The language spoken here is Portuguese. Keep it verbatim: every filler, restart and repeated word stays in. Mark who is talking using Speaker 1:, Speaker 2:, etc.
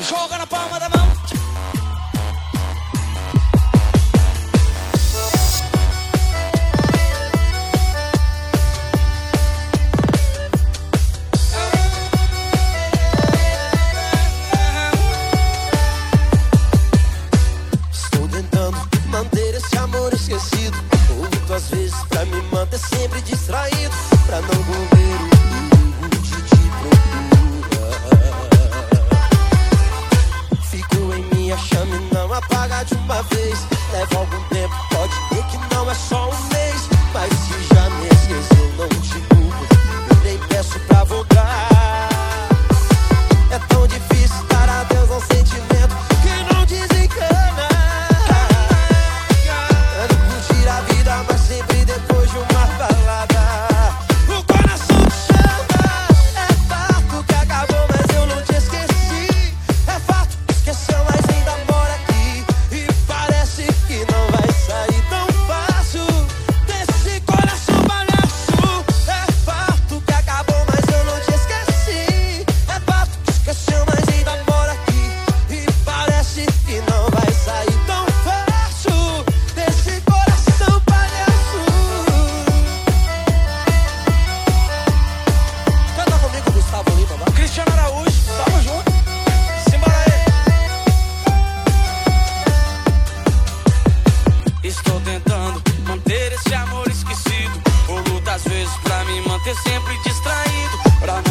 Speaker 1: Joga na palma da mão.
Speaker 2: Estou tentando manter esse amor esquecido. Luto às vezes pra me manter sempre distraído, pra não correr o perigo de te procurar. Fico em minha chama e não apaga de uma vez. Leva algum tempo, pode ver que não é só um mês. Mas se já me esqueceu, não te culpo, eu nem peço pra voltar. É tão difícil dar adeus a um sentimento que não desencana. Quero curtir a vida, mas sempre depois de uma balada. O coração te chama. É fato que acabou, mas eu não te esqueci. É fato, esqueceu, mas ainda mora aqui. E parece que não vai sair tão fácil desse coração palhaço. É fato que acabou, mas eu não te esqueci. É fato, esqueceu, mas ainda mora aqui. E parece que não vai sair tão fácil desse coração palhaço. Canta comigo, Gustavo Lima, vai.
Speaker 1: Cristiano Araújo, tamo junto. Simbora aí. Estou tentando manter esse amor esquecido. Vou lutar às vezes pra me manter sempre distraído, pra